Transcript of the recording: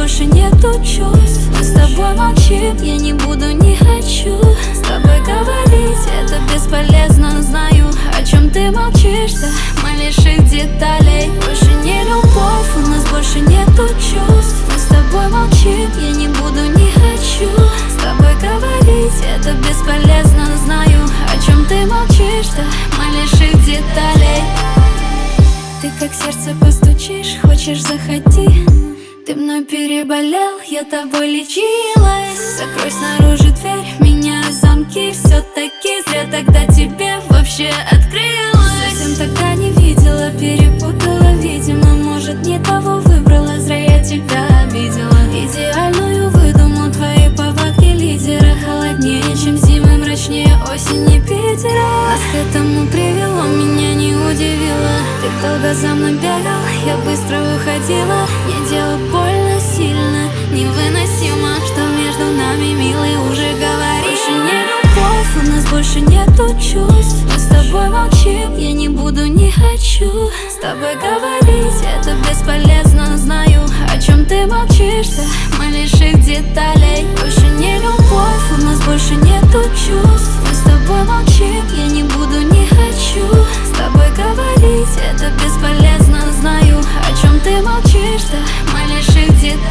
больше нету чувств. Мы с тобой молчим, я не буду, не хочу с тобой говорить, это бесполезно. Знаю, о чем ты молчишь, до малейших деталей. Больше не любовь, у нас больше нету чувств. Мы с тобой молчим, я не буду, не хочу с тобой говорить, это бесполезно. Знаю, о чем ты молчишь, до малейших деталей. Ты как сердце постучишь, хочешь, заходи. Ты мной переболел, я тобой лечилась. Закрой снаружи дверь, меняю замки. Все-таки зря тогда тебе вообще открылась. Совсем тогда не видела, перепутала, видимо. Может, не того выбрала, зря я тебя обидела. Идеальную выдумал, твои повадки лидера. Холоднее, чем зимы, мрачнее осени Питера. Нас к этому привело, меня не удивило. Ты долго за мной бегал, я быстро уходила. Мне дело больно сильно, невыносимо, что между нами, милый, уже говорила. Больше не любовь, у нас больше нету чувств. Мы с тобой молчим, я не буду, не хочу с тобой говорить, это бесполезно. Знаю, о чем ты молчишь, до малейших деталей. Больше не любовь, у нас больше нету чувств. Мы с тобой молчим, я не буду, не хочу с тобой говорить, это бесполезно. Знаю, о чем ты молчишь, до малейших деталей.